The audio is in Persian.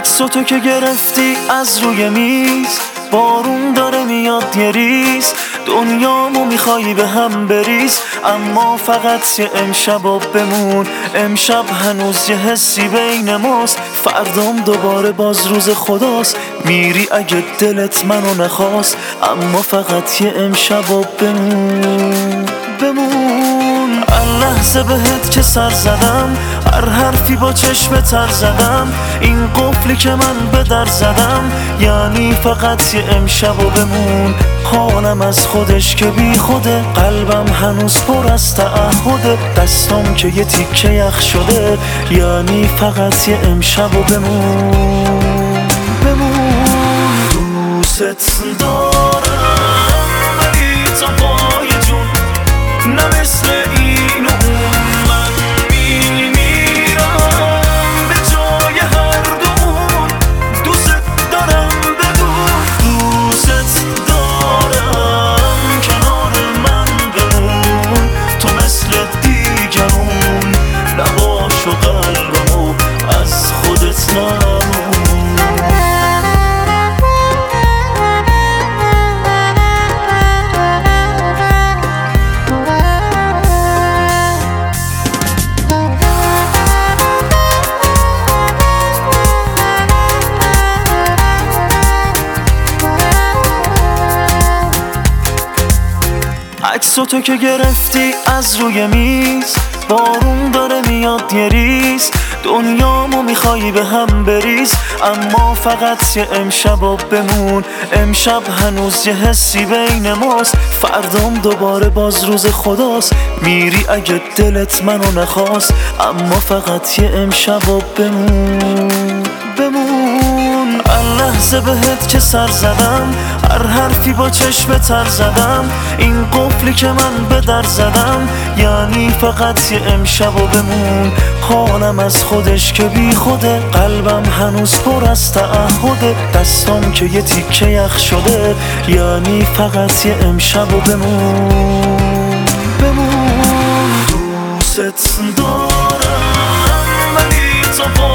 عکس تو که گرفتی از روی میز، بارون داره میاد یه ریز، دنیامو میخوایی به هم بریز. اما فقط یه امشب و بمون، امشب هنوز یه حسی بین ماست، فردام دوباره باز روز خداست. میری اگه دلت منو نخواست، اما فقط یه امشب و بمون بمون. لحظه بهت که سر زدم، هر حرفی با چشم تر زدم، این قفلی که من به در زدم، یعنی فقط یه امشب و بمون. حالم از خودش که بی خوده، قلبم هنوز پر از تعهده، دستم که یه تیکه یخ شده، یعنی فقط یه امشب و بمون بمون. دوست دارم ولی تا پای جون، نه مثل این و اون، من میمیرم به جای هر دومون. دوست دارم بدون، دوست دارم کنار من بمون، تو مثل دیگرون نباش و قلبمو از خودت نمون. عکس تو که گرفتی از روی میز، بارون داره میاد یه ریز، دنیامو میخوایی به هم بریز. اما فقط یه امشب و بمون، امشب هنوز یه حسی بین ماست، فردام دوباره باز روز خداست. میری اگه دلت منو نخواست، اما فقط یه امشب و بمون بمون. لحظه بهت که سر زدم، هر حرفی با چشم تر زدم، این قفلی که من به در زدم، یعنی فقط یه امشب و بمون. حالم از خودش که بی خوده، قلبم هنوز پر از تعهده، دستم که یه تیکه یخ شده، یعنی فقط یه امشب و بمون بمون. دوست دارم ولی تا